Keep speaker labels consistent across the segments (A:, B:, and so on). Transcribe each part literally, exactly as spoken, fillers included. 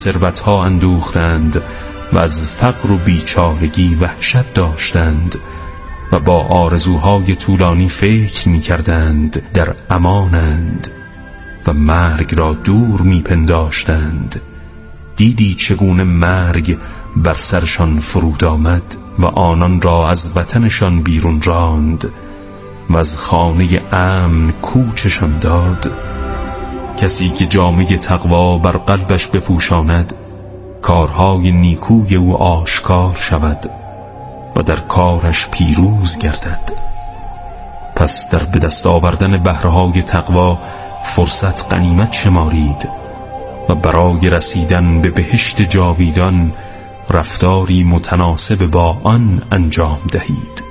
A: ثروت‌ها اندوختند و از فقر و بیچارگی وحشت داشتند و با آرزوهای طولانی فکر می‌کردند در امانند و مرگ را دور می‌پنداشتند، دیدی چگونه مرگ بر سرشان فرود آمد و آنان را از وطنشان بیرون راند و از خانه امن کوچشان داد. کسی که جامه تقوا بر قلبش بپوشاند، کارهای نیکوی او آشکار شود و در کارش پیروز گردد. پس در به دست آوردن بهره‌های تقوا فرصت غنیمت شمارید و برای رسیدن به بهشت جاویدان رفتاری متناسب با آن انجام دهید.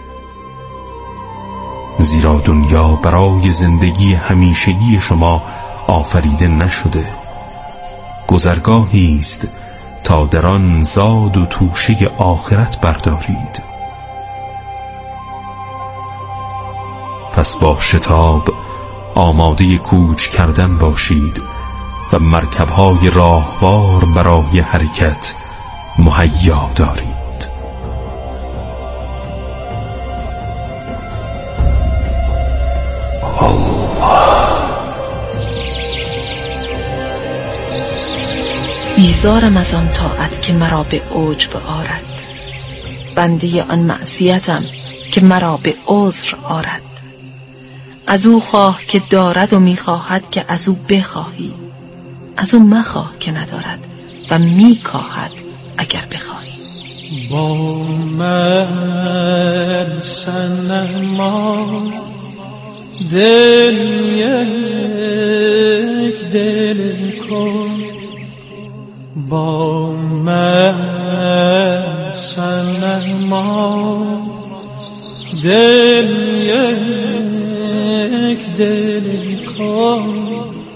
A: زیرا دنیا برای زندگی همیشگی شما آفریده نشده، گذرگاهی است تا در آن زاد و توشه آخرت بردارید. پس با شتاب آماده کوچ کردن باشید و مرکب‌های راهوار برای حرکت مهیا دارید.
B: بیزارم از آن طاعت که مرا به عجب آرد، بنده آن معصیتم که مرا به عذر آرد. از او خواه که دارد و میخواهد که از او بخواهی، از او مخواه که ندارد و میکاهد اگر بخواهی.
C: با من صنما دل یک دل کن، با من صنما دل یک دل کن،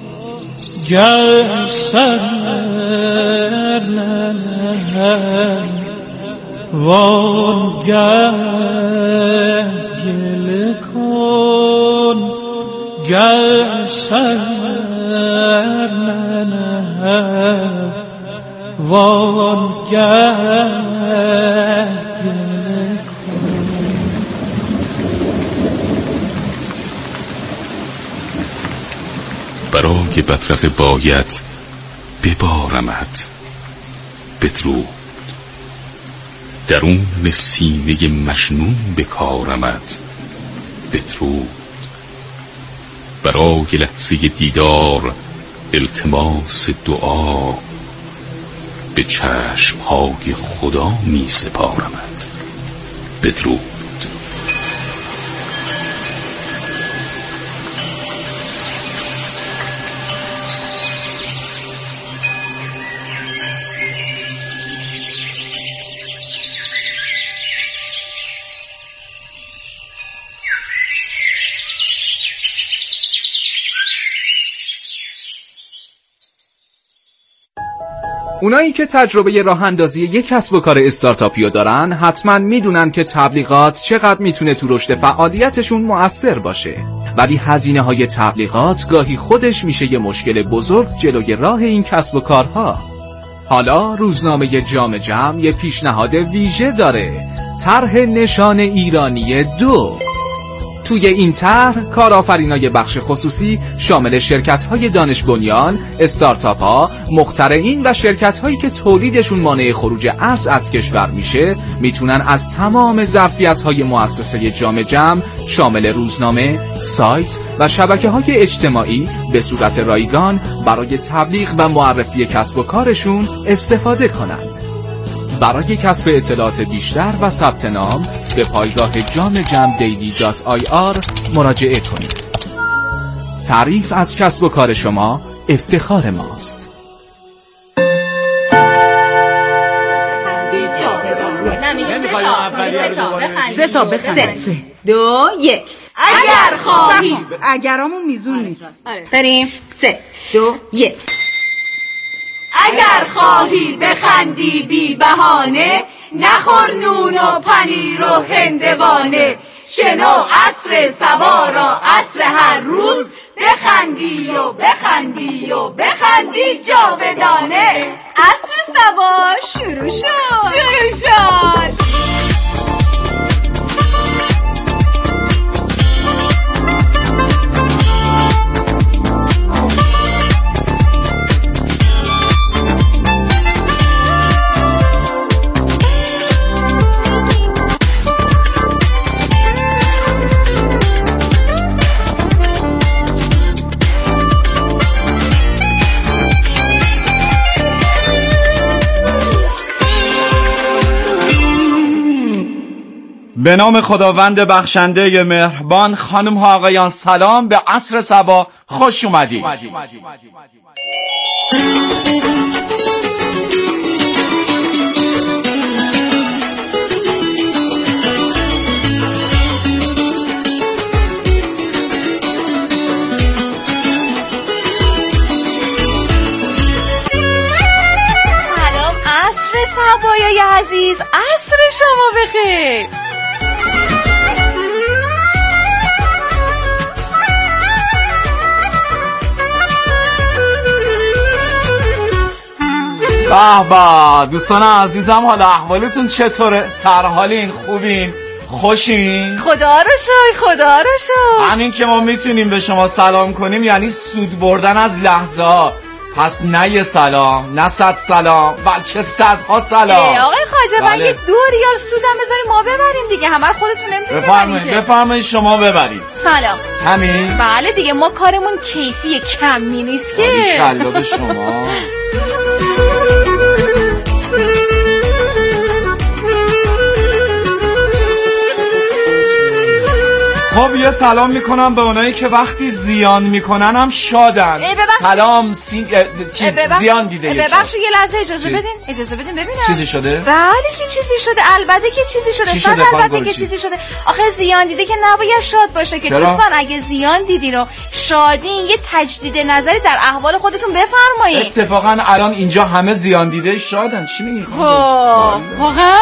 C: گر سر ننهم وانگه گل کن، گر سر ننهم وانگه گل کن.
D: برای بطرق باید ببارمت بدرود، درون سینه مشنون بکارمت بدرود. برای لحظه دیدار التماس دعا، به چشمهای خدا می سپارمت بدرود.
E: اونایی که تجربه راه اندازی یک کسب و کار استارتاپیو دارن حتما میدونن که تبلیغات چقدر میتونه تو رشد فعالیتشون مؤثر باشه، ولی هزینه های تبلیغات گاهی خودش میشه یه مشکل بزرگ جلوی راه این کسب و کارها. حالا روزنامه جام جم یه پیشنهاد ویژه داره، طرح نشان ایرانی دو. توی این طرح کارآفرینای بخش خصوصی شامل شرکت‌های دانش بنیان، استارتاپ‌ها، مخترعین و شرکت‌هایی که تولیدشون مانع خروج ارز از کشور میشه میتونن از تمام ظرفیت‌های مؤسسه جام جم شامل روزنامه، سایت و شبکه‌های اجتماعی به صورت رایگان برای تبلیغ و معرفی کسب و کارشون استفاده کنن. برای کسب اطلاعات بیشتر و ثبت نام به پایگاه جام جم دیلی دات آی آر مراجعه کنید. تعریف از کسب و کار شما افتخار ماست.
F: سه تا بخند. سه دو یک. اگر خواهی. اگرامون میزون نیست. بریم. سه دو یک. اگر خواهی بخندی بی بهانه، نخور نون و پنیر و هندوانه. شنو عصر سبا را عصر هر روز، بخندی و بخندی و بخندی جاودانه. عصر صبا شروع شد شروع شد
G: به نام خداوند بخشنده مهربان. خانم ها آقایان سلام، به عصر صبا خوش اومدید.
F: سلام عصر صبایای عزیز، عصر شما بخیر.
G: به به دوستان عزیزم، حالا احوالتون چطوره؟ سرحالین؟ خوبین؟ خوشین؟
F: خدا رو شای خدا رو شای.
G: همین که ما میتونیم به شما سلام کنیم یعنی سود بردن از لحظه ها. پس نه یه سلام، نه صد سلام، بلکه صدها سلام.
F: آقای خواجه من یه دو ریال سودم بذاریم ما ببریم دیگه، همه رو خودتون نمیتونید
G: بفرمایید بفرمایید شما ببرید.
F: سلام.
G: همین؟
F: بله دیگه، ما کارمون کیفیه، کمی نیست که.
G: باریکلا به شما. خب یه سلام میکنم به اونایی که وقتی زیان میکنن هم شادن. سلام سی... چیز زیان دیده.
F: ببخشید یه لحظه اجازه بدین اجازه بدین ببینم
G: چیزی شده؟
F: بله که چیزی شده، البته که چیزی شده.
G: چی شده
F: البته که چیزی شده. آخه زیان دیده که نباید شاد باشه که. دوستان اگه زیان دیدین و شادین یه تجدید نظری در احوال خودتون بفرمایید.
G: اتفاقا الان اینجا همه زیان دیده شادن. چی میگی خانم؟
F: واقعا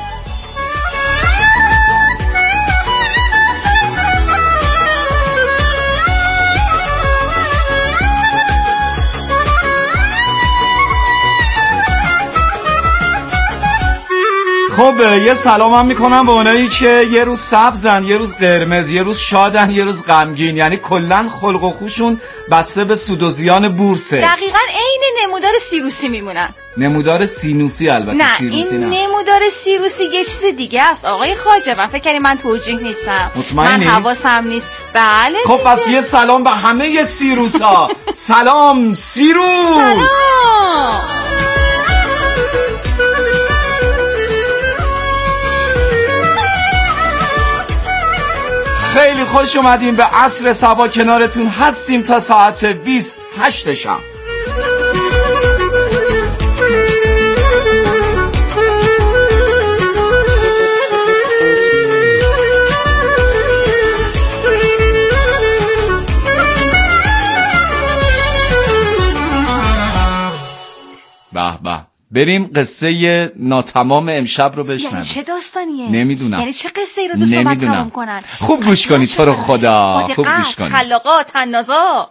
G: خب یه سلام هم میکنم به اونایی که یه روز سبزن، یه روز قرمز، یه روز شادن، یه روز غمگین، یعنی کلن خلق و خوشون بسته به سود و زیان بورسه.
F: دقیقاً عین نمودار سیروسی میمونن.
G: نمودار سینوسی البته.
F: نه
G: سیروسی
F: این
G: نه.
F: نمودار سیروسی یه چیز دیگه است آقای خواجه. من فکر کنم من توجیه نیستم.
G: مطمئنی؟
F: من حواسم نیست. بله
G: خب پس یه سلام به همه سیروسا. سلام سیروس.
F: سلام.
G: خیلی خوش اومدیم به عصر صبا، کنارتون هستیم تا ساعت بیست و هشت شب. به به، بریم قصه ناتمام امشب رو بشنویم.
F: یعنی چه داستانیه؟
G: نمیدونم.
F: یعنی چه قصه ای رو دوست دارم تمام کنن؟
G: خوب گوش کنید تو رو خدا. خوب گوش کنید.
F: خلاقات تنازا.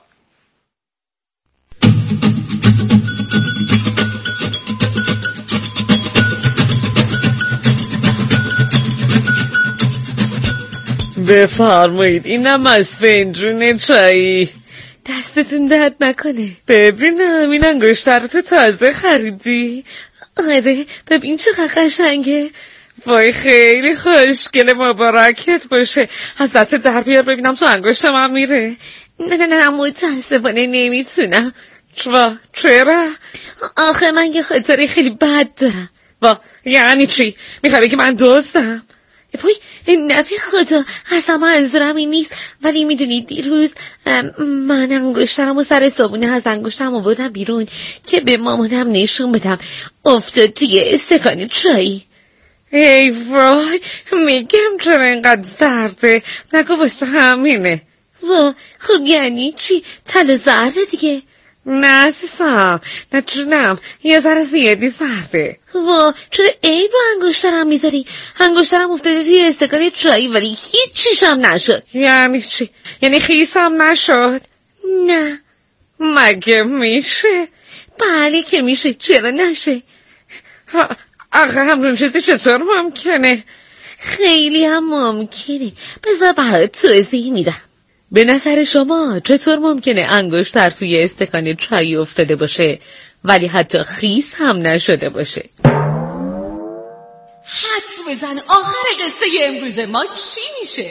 C: بفرمایید، اینم از فنجون چایی. دستتون درد نکنه. ببینم این انگشتر رو تو تازه خریدی؟ آره ببین چقدر قشنگه. وای خیلی خوشگله، مبارکت باشه. از دست در بیار ببینم تو انگشت من میره. نه نه نه متاسفانه نمیتونم. چوا چرا؟ آخه من یه خاطره خیلی بد دارم. وا یعنی چی؟ میخوای که من دوستم؟ وای نه به خدا اصلا منظورم این نیست، ولی میدونی دیروز من انگشترم و سر صابونه از انگشترم آوردم بیرون که به مامانم نشون بدم، افتاد توی استکان چایی. ای وای میگم چرا اینقدر درده، نگو واسه همینه. وا خب یعنی چی؟ تل زرده دیگه. نه عزیزم نه جونم یه ذره زیادی سرده. وا چرا عین رو انگشترم میذاری؟ انگشترم افتاده توی استکان چایی ولی هیچ چیشم نشد. یعنی چی؟ یعنی خیسم نشد؟ نه مگه میشه؟ بله که میشه، چرا نشه؟ آخه همون چیزی چطور ممکنه؟ خیلی هم ممکنه. بذار برات توضیح میدم. به نظر شما چطور ممکنه انگشتر توی استکان چای افتاده باشه ولی حتی خیس هم نشده باشه؟
H: حدس بزن آخر قصه امروز ما چی میشه؟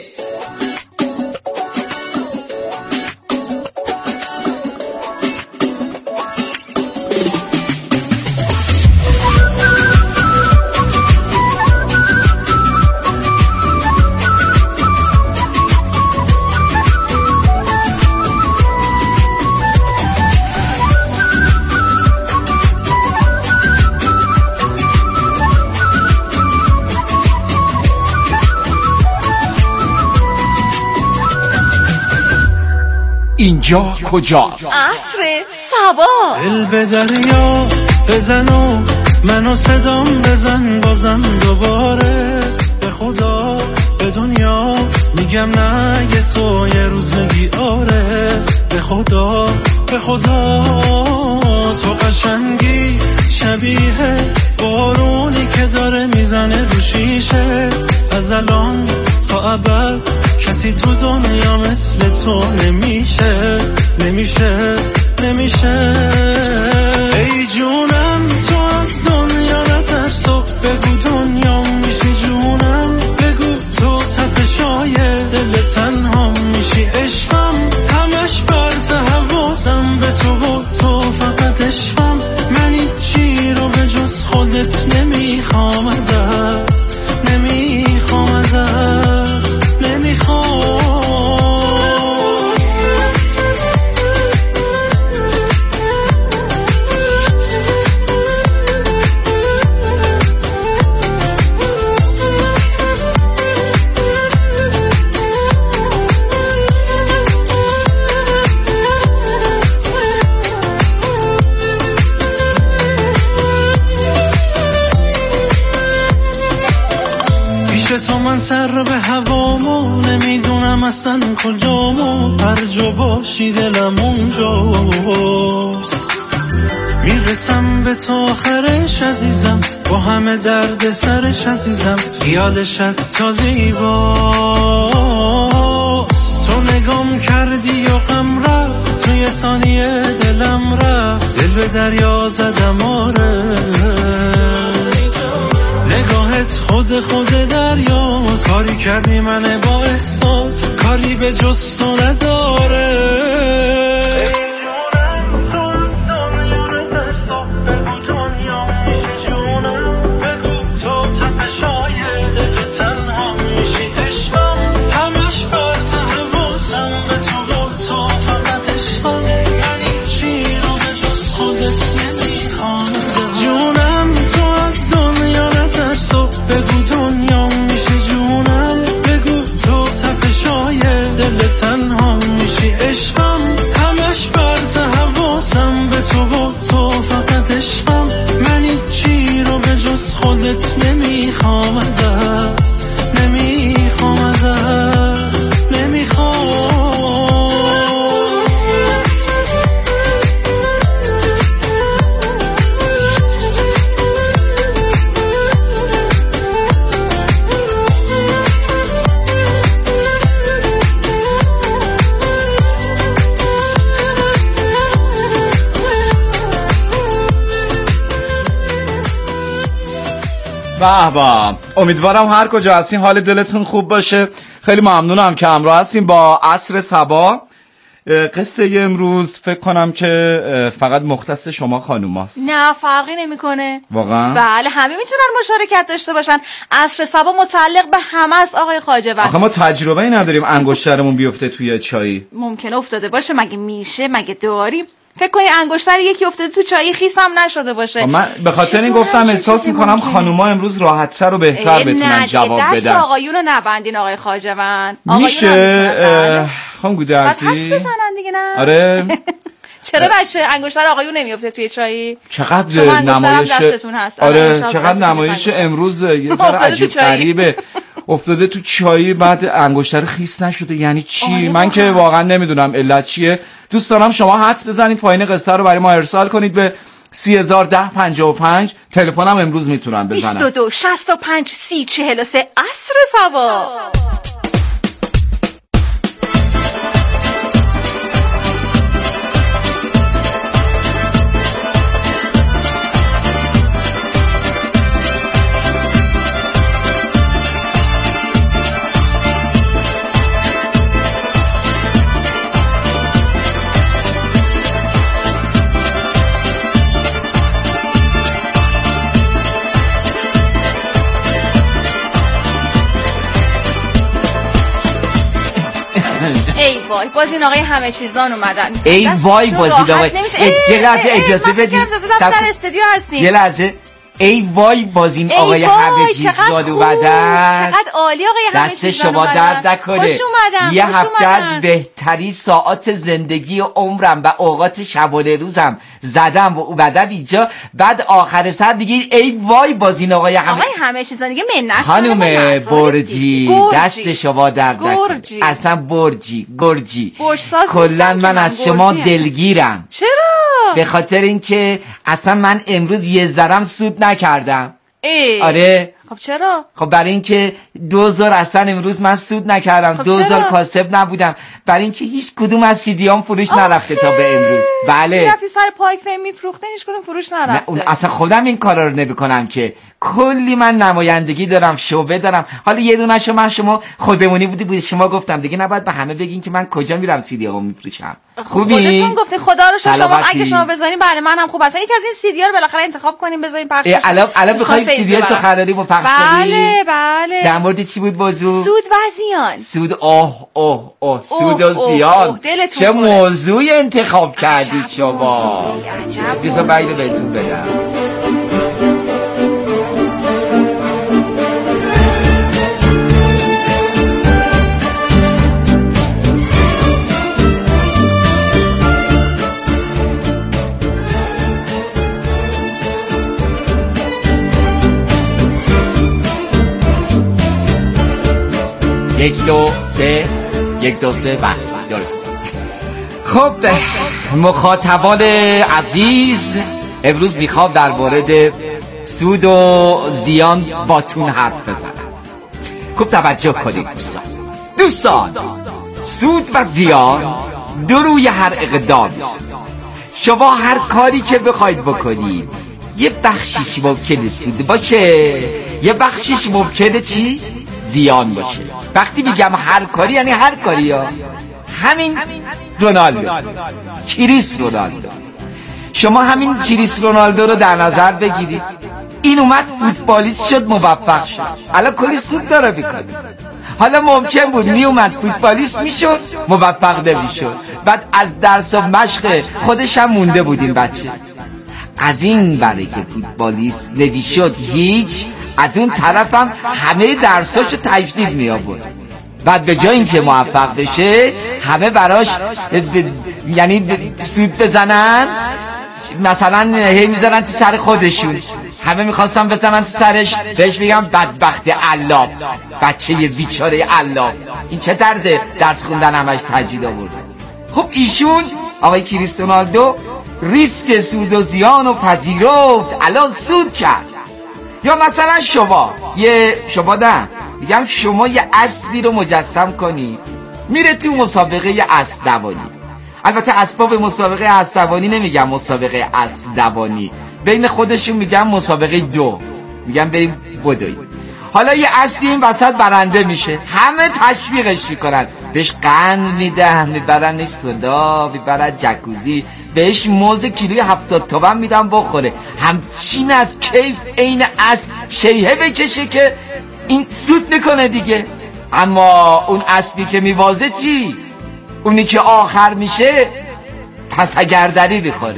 G: اینجا کجاست؟
H: عصر صبا.
I: دل به دریا بزن و منو صدام بزن بازم دوباره. به خدا به دنیا میگم نه یه تو یه روز میگی آره. به خدا به خدا تو قشنگی شبیه بارونی که داره میزنه رو شیشه. از الان تا ابد کسی تو دنیا مثل تو نمیشه نمیشه نمیشه. ای جونم تو از دنیا نترس و بگو دنیا میشی جونم. بگو تو تپشای دل تنها میشی عشقم. همش برت حواسم به تو و تو فقط عشقم. من چی رو به جز خودت نمیخوام ازت نمیخوام ازت نمیخوام. تو من سر به هوامو نمیدونم اصلا کجامو. هر جا باشی دلم اونجاست. میرسم به تو آخرش عزیزم با همه درد سرش عزیزم. خیالش تا زیباست. تو نگام کردی و غم رفت توی ثانیه دلم رفت. دل به دریا زدم آره. نگاهت خود خود دریا کاری کردی من با احساس. کاری به جز تو نداره. تنها میشی عشقم. همش برت حواسم به تو و تو فقط عشقم. من چی رو به جز خودت نمیخوام ازت نمیخوام ازت نمیخوام.
G: به به، امیدوارم هر کجا هستین حال دلتون خوب باشه. خیلی ممنونم که همراه هستیم با عصر صبا. قصه امروز فکر کنم که فقط مختص شما خانوماست.
F: نه فرقی نمیکنه
G: واقعا.
F: بله همه میتونن مشارکت داشته باشن. عصر صبا متعلق به همه است آقای خواجه.
G: آخه ما تجربه ای نداریم انگشترمون بیفته توی چایی.
F: ممکنه افتاده باشه، مگه میشه؟ مگه داریم؟ فکر کنی انگشتر یکی افتاده تو چای خیس هم نشده باشه.
G: من به خاطر این گفتم احساس میکنم خانوما امروز راحت‌تر و بهتر بتونن جواب بدن.
F: دست آقایونو نبندین آقای خواجه‌وند.
G: میشه خانم گودرزی
F: حدس بزنن دیگه نه؟
G: آره.
F: چرا بچه انگشتر آقایون نمیافته توی چای؟
G: چقدر نمایش آره چقدر نمایش امروز یه ذره عجیب غریبه. افتاده تو چایی بعد انگشتر خیس نشده. یعنی چی؟ من که واقعا نمیدونم علت چیه. دوست دارم شما حدس بزنید پایین قصه رو برای ما ارسال کنید به سی هزار ده پنجاه و پنج. تلفنم امروز میتونم بزنم
F: بیست و دو شصت و پنج سی چهل و سه. عصر صبا. ای وای باز این آقای همه چیزان اومدن.
J: ای وای باز این آقای یه لحظه اجازه بدید
F: در استودیو هستیم.
J: یه لحظه. ای وای باز این آقای همه چیزان اومدن.
F: چقدر عالی آقای همه چیزان
J: دست شما درد نکنه.
F: خوش اومدم.
J: یه هفته از بهترین ساعات زندگی و عمرم و اوقات شبانه روزم زدم و اومدم اینجا. بعد آخر سر دیگه ای وای باز این آقای همه
F: آقای همه چیزان دیگه منت.
J: خانم برجی دست شما درد نکنه. اصلا برجی گرجی کلا من از شما دلگیرم.
F: چرا؟
J: به خاطر اینکه اصلا من امروز یه ذرم سود نکردم.
F: ای.
J: آره.
F: خب چرا؟
J: خب برای اینکه دوزار اصلا امروز من سود نکردم.
F: خب
J: دوزار کاسب نبودم. برای اینکه هیچ کدوم از سیدیام فروش نرفته تا به امروز. بله.
F: رفتی سر پارک فیم میفروختن هیچ کدوم فروش نرفته.
J: نه اون اصلا خودم این کارا رو نمیکنم که. کلی من نمایندگی دارم، شعبه دارم. حالا یه دونهشو من شما خودمونی بودی بود شما گفتم دیگه نباید به همه بگین که من کجا میرم سیدیامو میفروشم. خوبی؟
F: خودتون گفتین خدا رو شما اگه شما بزنین بله منم خوب است. یک از این سیدیا رو بالاخره انتخاب کنین بذارین پخش بشه.
J: الان الان بخوای سیدی سخنرانی رو پخش کنی؟
F: بله بله.
J: در مورد چی بود موضوع؟
F: سود و زیان.
J: سود اوه اوه اوه سود و زیان. چه موضوعی انتخاب کردید شما؟ بذار بعید بهتون بگم. یک دو سه یک دو سه بله درست. خب مخاطبان عزیز امروز میخوام در مورد سود و زیان باتون حرف بزنم. خوب توجه کنید دوستان. دوستان سود و زیان دو روی هر اقدامی است. شما هر کاری که بخواید بکنید یه بخشیش ممکنه سود باشه یه بخشیش ممکنه چی؟ زیان باشه. وقتی میگم هر کاری یعنی هر کاری ها. همین رونالدو کریس رونالدو شما همین کریس رونالدو رو در نظر بگیرید. این اومد فوتبالیست شد موفق شد الان کلی سود داره میکنه. حالا ممکن بود میومد فوتبالیست میشد موفق نمیشد. بعد از درس و مشق خودش هم مونده بود این بچه. از این برای که فوتبالیست نمیشد هیچ، از اون طرفم همه درساشو تجدید می آورد. بعد به جای اینکه موفق بشه همه براش ب... یعنی ب... سود بزنن، مثلا هی میزنن تو سر خودشون. همه میخواستن بزنن تو سرش، بهش میگم بدبخت علاب، بچه بیچاره علاب. این چه طرزه درس خوندن همش تجدید آورده. خب ایشون آقای کریستیانو رونالدو ریسک سود و زیان و پذیرفت، الان سود کرد. یا مثلا شما یه شما نه میگم شما یه اسبی رو مجسم کنی میره تو مسابقه اسب دوانی. البته اسباب مسابقه اسب دوانی نمیگم مسابقه اسب دوانی، بین خودشون میگم مسابقه دو، میگم بریم بدوی. حالا یه اسبی این وسط برنده میشه، همه تشویقش میکنن، بهش قند میدن، میبرنش سودا، میبرن جکوزی، بهش موز کیلوی هفتاد تومن میدن بخوره. همچین از کیف این اسب شیهه بکشه که این سود میکنه دیگه. اما اون اسبی که میوازه چی؟ اونی که آخر میشه پس گردنی میخوره.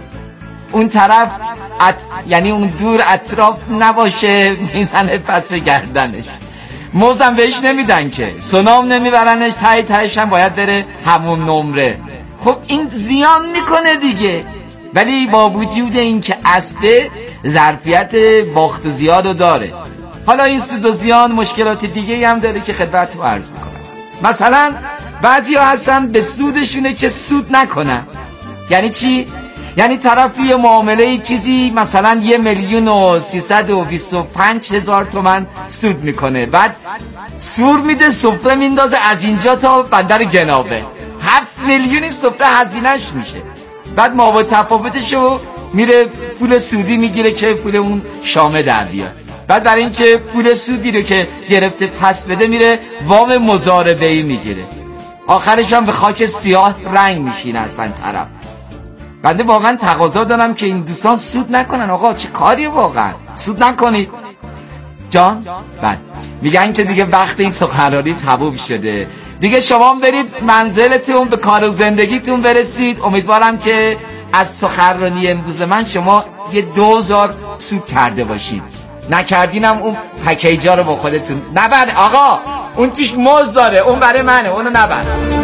J: اون طرف ات... یعنی اون دور اطراف نباشه میزنه پس گردنش. موزم بهش نمیدن که، سونام نمیبرنش، تای تایش هم باید بره همون نمره. خب این زیان میکنه دیگه. ولی با وجود این که اسب ظرفیت باخت و زیاد رو داره، حالا این سود و زیان مشکلات دیگه هم داره که خدمتتون عرض میکنم. مثلا بعضیا هستن به سودشونه که سود نکنن. یعنی چی؟ یعنی طرف توی معامله چیزی مثلا یه میلیون و سیصد و بیست و پنج هزار تومن سود میکنه، بعد سور میده سفره میندازه از اینجا تا بندر گناوه، هفت میلیونی سفره هزینهش میشه، بعد ما با تفاوتشو میره پول سودی میگیره که پول اون شامه در بیاد، بعد برای اینکه پول سودی رو که گرفته پس بده میره وام مضاربه‌ای میگیره، آخرش هم به خاک سیاه رنگ میشینه اصلا طرف. بنده واقعا تقاضا دارم که این دوستان سود نکنن. آقا چه کاریه واقعا؟ سود نکنید جان. بعد میگن که دیگه وقت این سخنرانی تموم شده، دیگه شما برید منزلتون به کار و زندگیتون برسید. امیدوارم که از سخنرانی امروز من شما یه دوزار سود کرده باشید. نکردینم اون پکیجا رو با خودتون نبر. آقا اون توش موز داره، اون برای منه، اونو نبر.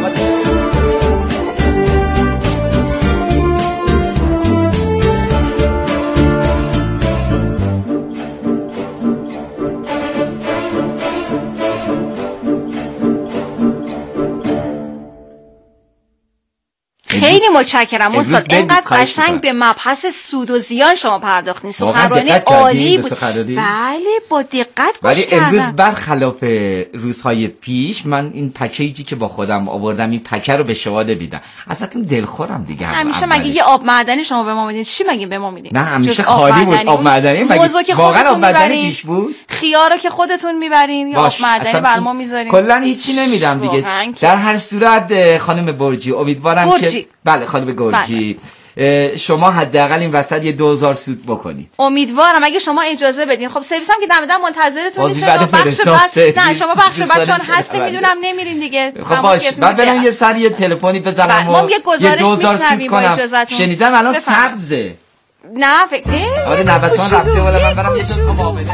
K: خیلی متشکرم استاد، اینقدر قشنگ به مبحث سود و زیان شما پرداختین. سخنرانی عالی بود. بله با دقت گوش کردم.
J: ولی امروز برخلاف روزهای پیش من این پکیجی که با خودم آوردم این پکه رو به شما بدم. ازتون دلخورم دیگه.
K: همیشه مگه یه آب معدنی شما به ما میدین؟ چی مگه به ما میدین؟
J: نه همیشه خالی بود آب معدنی. مگه واقعا آب معدنی توش بود؟
K: خیارو که خودتون میبرین یا آب معدنی بر ما میذارین؟
J: کلا هیچی نمیدم دیگه. در هر صورت خانم برجی امیدوارم که بله خانم گرجی بله. شما حداقل این وسط یه دوزار سود بکنید.
K: امیدوارم اگه شما اجازه بدین. خب سرویس هم که دم دم منتظرتون نیست. شما بخش بعد نه شما بخش بعد چون هستی میدونم نمیرین دیگه.
J: خب باش بعد برم یه سری یه تلفنی بزنم و یه دوزار سود کنم. شنیدم الان سبزه.
K: نه فکر
J: آره نوسان رفته ولی من برم یه تا معامله.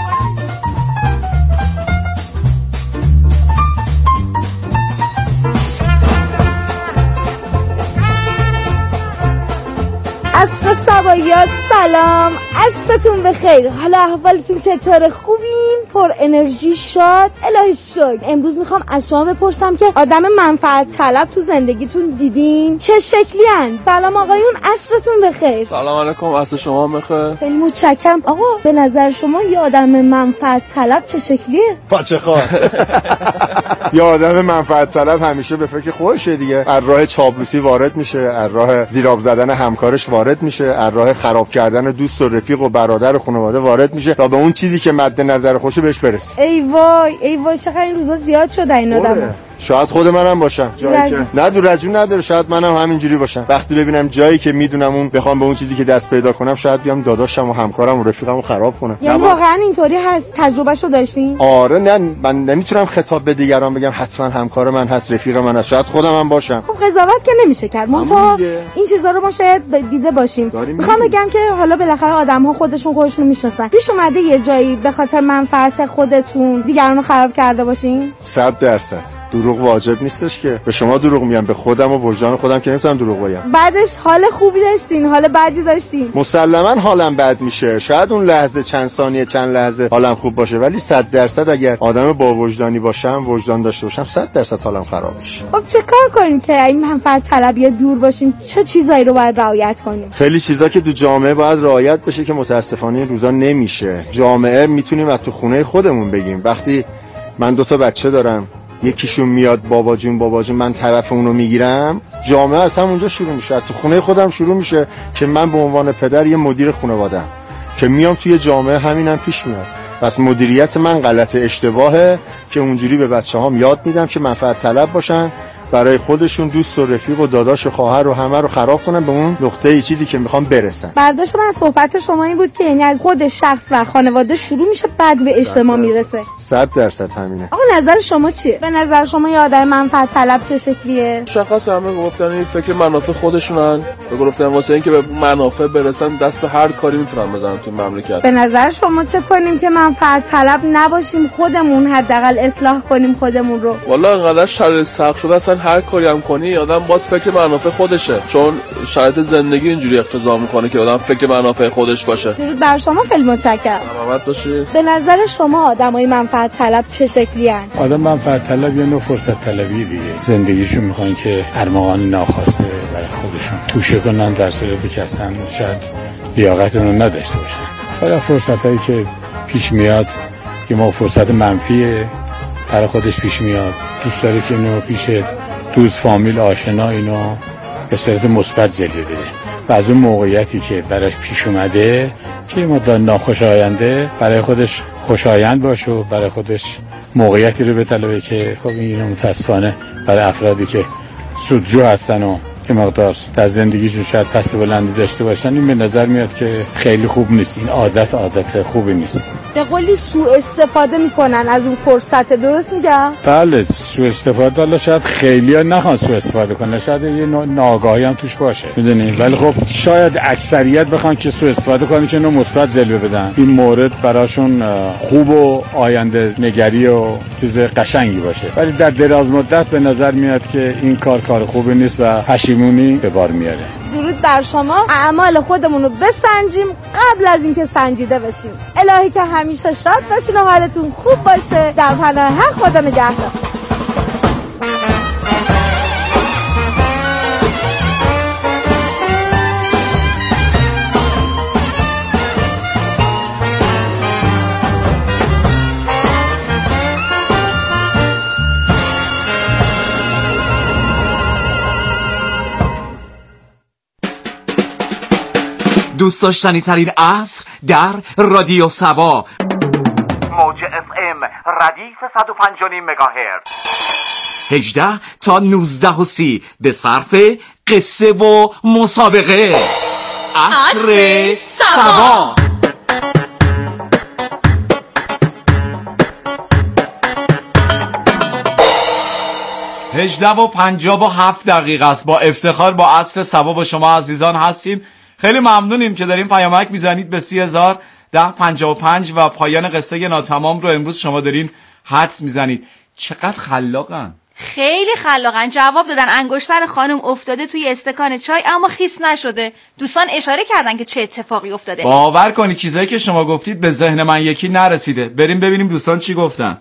L: عصر سبایا سلام، عصرتون بخیر. حالا احوالتون چطوره؟ خوبین؟ پر انرژی شاد؟ الهی شکر. امروز میخوام از شما بپرسم که آدم منفعت طلب تو زندگیتون دیدین؟ چه شکلی هن؟ سلام آقایون، عصرتون بخیر.
M: سلام علیکم، عصر شما بخیر.
L: خیلی متشکرم. آقا به نظر شما یه آدم منفعت طلب چه شکلیه؟
N: پاچه خواه. یه آدم منفعت طلب همیشه به فکر خودشه دیگه. از راه چاپلوسی وارد میشه، از راه زیراب زدن همکارش وارد میشه، از راه خراب کردن دوست و رفیق و برادر و خانواده وارد میشه تا به اون چیزی که مد نظر خوشه بهش برسه.
L: ای وای ای وای چقدر این روزا زیاد شده این آدم‌ها.
N: شاید خود منم باشم جایی که نه دور رجوع نداره، شاید منم همینجوری باشم. وقتی ببینم جایی که میدونم اون بخوام به اون چیزی که دست پیدا کنم شاید بیام داداشم و همکارم و رفیقمو خراب کنم.
L: یعنی واقعا اینطوری هست؟ تجربهشو داشتین؟
N: آره نه من نمیتونم خطاب به دیگران بگم حتما همکار من هست رفیق من هست، شاید خودم هم باشم.
L: خب قضاوت که نمیشه کرد. منتها این چیزا رو ما شاید دیده باشیم. میخوام بگم که حالا بالاخره آدم‌ها خودشون خودشون میشناسن. پیش اومده یه جایی به خاطر منفعت خودتون دیگران رو خراب کرده باشین؟
N: صد درصد. دروغ واجب نیستش که به شما دروغ میگم، به خودم و وجدان خودم که نمیتونم دروغ بگم.
L: بعدش حال خوبی داشتین، حال بدی داشتین؟
N: مسلما حالم بد میشه. شاید اون لحظه چند ثانیه چند لحظه حالم خوب باشه، ولی صد درصد اگر آدم با وجدانی باشم، وجدان داشته باشم، صد درصد حالم خراب میشه.
L: خب چه کار کنیم که این منفعت طلبی دور باشیم؟ چه چیزایی رو باید رعایت کنیم؟
N: خیلی چیزا که تو جامعه باید رعایت بشه که متاسفانه این روزا نمیشه. جامعه میتونیم از تو خونه خودمون بگیم. وقتی من دو تا بچه دارم، یکیشون میاد بابا جون بابا جون من طرف اونو میگیرم، جامعه از همونجا شروع میشه، تو خونه خودم شروع میشه که من به عنوان پدر یه مدیر خانواده‌ام که میام توی جامعه همینم پیش میاد. پس مدیریت من غلط اشتباهه که اونجوری به بچه‌هام یاد میدم که منفعت طلب باشن، برای خودشون دوست و رفیق و داداش و خواهر رو همه رو خراب کنن به اون نقطه ای چیزی که میخوام برسن.
L: برداشت من صحبت شما این بود که یعنی از خود شخص و خانواده شروع میشه بعد به اجتماع میرسه.
N: صد درصد همینه.
L: آقا نظر شما چیه؟ به نظر شما یه آدم منفعت طلب چه شکلیه؟
M: شخص همه گفتن این فکر منافع خودشونن، گفتن واسه اینکه به منافع برسن دست به هر کاری میتونن بزنن تو مملکت.
L: به نظر شما چه کنیم که منفعت طلب نباشیم، خودمون حداقل اصلاح کنیم خودمون رو؟
M: والله انقدر شرایط سخت شده اصلا هر کاری هم کنی آدم باز فکر منافع خودشه، چون شرایط زندگی اینجوری اقتضا میکنه که آدم فکر منافع خودش باشه.
L: درود بر شما، خیلی متشکرم.
M: سلامت باشید.
L: به نظر شما آدمای منفعت طلب چه شکلی هستن؟
O: آدم منفعت طلب یا نوع فرصت طلبی دیگه، زندگیشون میخوان که ارمغان ناخواسته برای خودشون توشه کنن، در صورتی که اصلا شاید لیاقت اون رو نداشته باشن. حالا فرصتایی که پیش میاد که ما فرصت منفیه برای خودش پیش میاد، دوست داره که اینو پیش دوست، فامیل، آشنا اینو به صورت مثبت جلوه بده و از اون موقعیتی که براش پیش اومده که مدت ناخوشاینده برای خودش خوشایند باشه و برای خودش موقعیتی رو بطلبه که خب اینو متاسفانه برای افرادی که سودجو هستن و که مقدار در زندگیشون شاید پس بلندی داشته باشن، این به نظر میاد که خیلی خوب نیست. این عادت عادت خوبی نیست.
L: به قولی سوء استفاده میکنن از اون فرصت، درست میگم؟
O: بله، سوء استفاده. حالا شاید خیلی ها نخوان سوء استفاده کنن، شاید یه ناآگاهی هم توش باشه، میدونی، ولی خب شاید اکثریت بخوان که سوء استفاده کنن که اینو مثبت جلوه بدن. این مورد براشون خوب و آینده نگری و چیز قشنگی باشه، ولی در دراز مدت به نظر میاد که این کار کار خوبی نیست و پشیمونی به بار میاره.
L: درود بر شما. اعمال خودمون رو بسنجیم قبل از اینکه سنجیده بشیم. الهی که همیشه شاد باشین و حالتون خوب باشه. در پناه حق خدا نگهدار.
J: دوست داشتنی ترین عصر در رادیو سبا،
P: موج اف ام ردیف صد و پنج و نیم مگاهرتز،
J: هجده تا نوزده و سی به صرف قصه و مسابقه. عصر سبا.
G: هجده و پنجاه و هفت دقیقه است. با افتخار با عصر سبا با شما عزیزان هستیم. خیلی ممنونیم که دارین پیامک میزنید به سی هزار ده پنجاه و پنج و پایان قصه ناتمام رو امروز شما دارین حدس میزنید. چقدر خلاقن،
K: خیلی خلاقن. جواب دادن انگشتر خانم افتاده توی استکان چای اما خیس نشده. دوستان اشاره کردن که چه اتفاقی افتاده.
G: باور کنی چیزایی که شما گفتید به ذهن من یکی نرسیده. بریم ببینیم دوستان چی گفتن.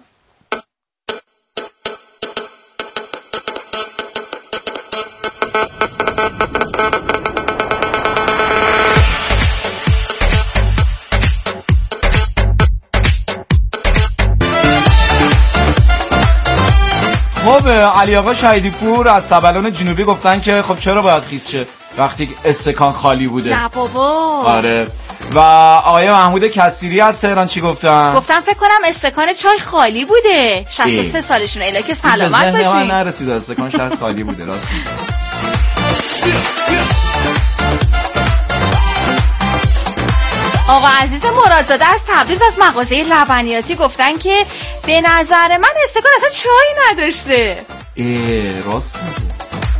G: خب علی آقا شهیدی پور از سبلان جنوبی گفتن که خب چرا باید خیس شه وقتی استکان خالی بوده.
K: نه بابا.
G: آره. و آقای محمود کثیری از تهران چی گفتن؟
K: گفتن فکر کنم استکان چای خالی بوده. شصت و سه سالشون. اله که سلامت باشین.
G: به ذهن من نرسید استکان شاید خالی بوده. راست
K: آقا عزیز مرادزاده از تبریز از مغازه لبنیاتی گفتن که به نظر من استکان اصلا چای نداشته.
G: ای راست میگه.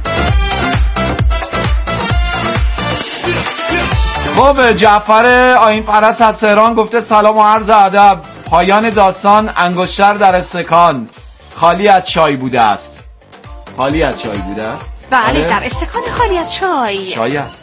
G: خب جعفر آیین پرست از تهران گفته سلام و عرض ادب. پایان داستان انگشتر در استکان خالی از چای بوده است. خالی از چای بوده است.
K: بله آره؟ در استکان خالی از چای.
G: شاید.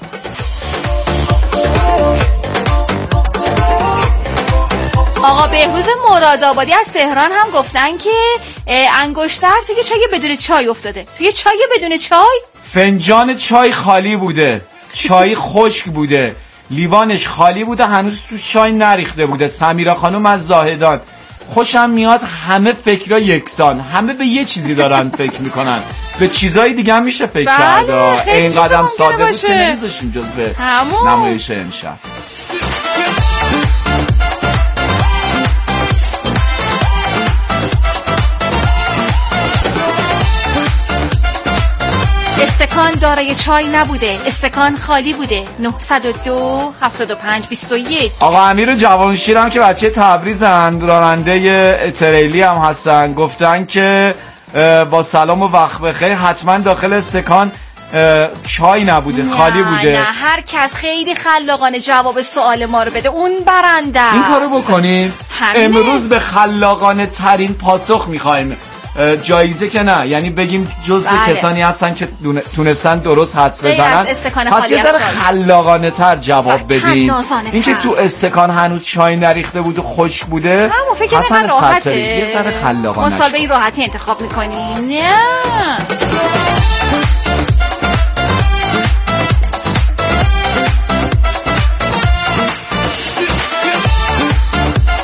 K: آقا بهروز مرادآبادی از تهران هم گفتن که انگشتر توی چای بدون چای افتاده. توی چای بدون چای؟
G: فنجان چای خالی بوده، چای خشک بوده، لیوانش خالی بوده، هنوز تو چای نریخته بوده. سمیرا خانم از زاهدان خوشم میاد همه فکرها یکسان، همه به یه چیزی دارن فکر میکنن، به چیزای دیگه هم میشه فکر کرد. این قدم ساده بود که نمیذاشیم جزو نمایش امشب.
K: استکان دارای چای نبوده، استکان خالی بوده. نه صفر دو هفتاد و پنج بیست و یک.
G: آقا امیر جوانشیر هم که بچه تبریزن، راننده تریلی هم هستن، گفتن که با سلام و وقت بخیر حتما داخل استکان چای نبوده، نه، خالی بوده.
K: نه هر کس خیلی خلاقانه جواب سوال ما رو بده، اون برنده.
G: این کارو بکنیم. امروز به خلاقانه ترین پاسخ میخوایم جایزه که نه، یعنی بگیم جزو
K: بله.
G: کسانی هستن که تونستن درست حدس بزنن. پس یه ذره خلاقانه تر جواب بدین. اینکه تو استکان هنوز چای نریخته بود و خشک بوده حسن سطری یه ذره خلاقانه.
K: مسابقه راحتی انتخاب میکنی؟ نه